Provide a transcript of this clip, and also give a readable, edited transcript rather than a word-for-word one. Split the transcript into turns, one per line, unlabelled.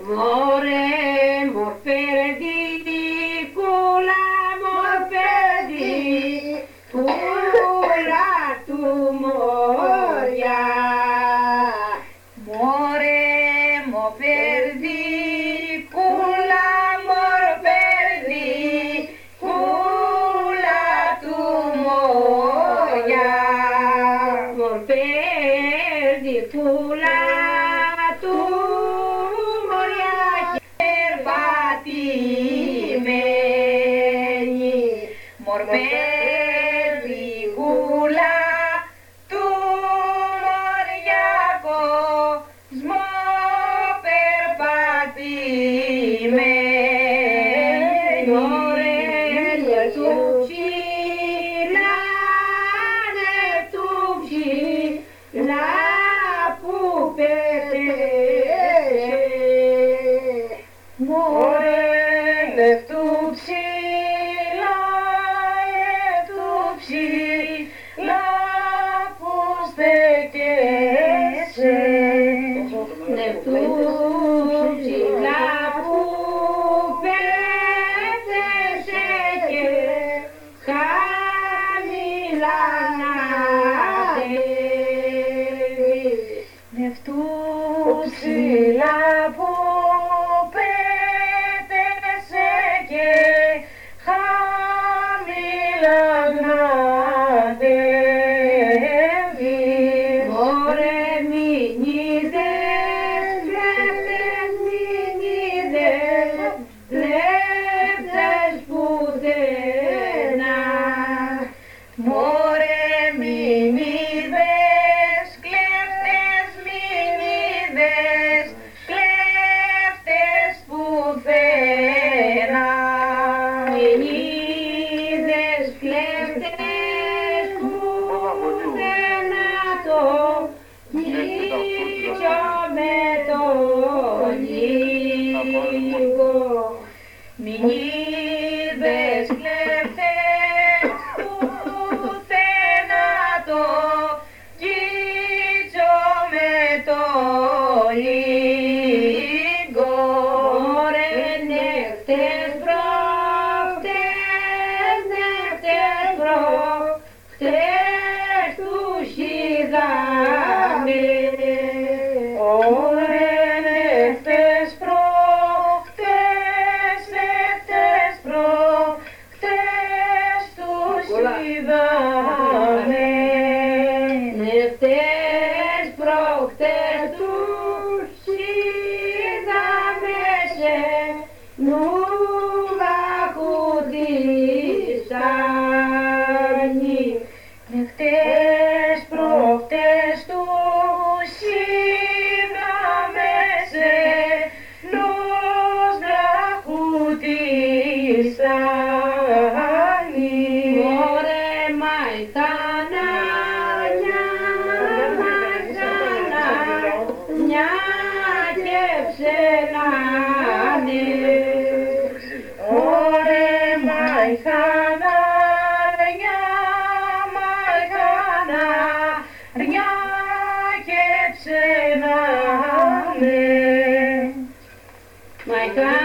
More mor perdi, kula mor perdi, kula tu moria. More mor perdi, kula mor perdi, kula tu moria. Mor perdi, kula tu mor perdi kula tu μοριακό σμό περπατημένη ωρέλια του ψηλά του ψηλά που πέτεσε μωρέλε του ψηλά ψηλά που στέκεσαι νευτού ψηλά που πέτεσαι και χαμηλά να ανέβει νευτού ψηλά που πέτεσαι και χαμηλά να ανέβει. Μωρέ μηνύδες, κλέφτες μηνύδες, κλέφτες πουθενά. Μωρέ μηνύδες, κλέφτες μηνύδες, κλέφτες πουθενά. Μηνύδες, κλέφτες πουθενά το γύτσο με το λίγο. Μηνύδες, κλέφτες πουθενά το γύτσο με το λίγο. Μωρέ νεύτες προχτές, νεύτες προχτές τους είδαμε. Ωρε νεύτες προχτές, νεύτες προχτές τους είδαμε. Νεύτες προχτές τους είδαμε σε Νουβαχουδιστάνη. Νεύτες προχτές τους είδαμε σε Νουβαχουδιστάνη. Μωρέ μαϊχάνα, μια και ψενάνε. Ωρε μαϊχάνα, μια και ψενάνε. Μαϊχάνα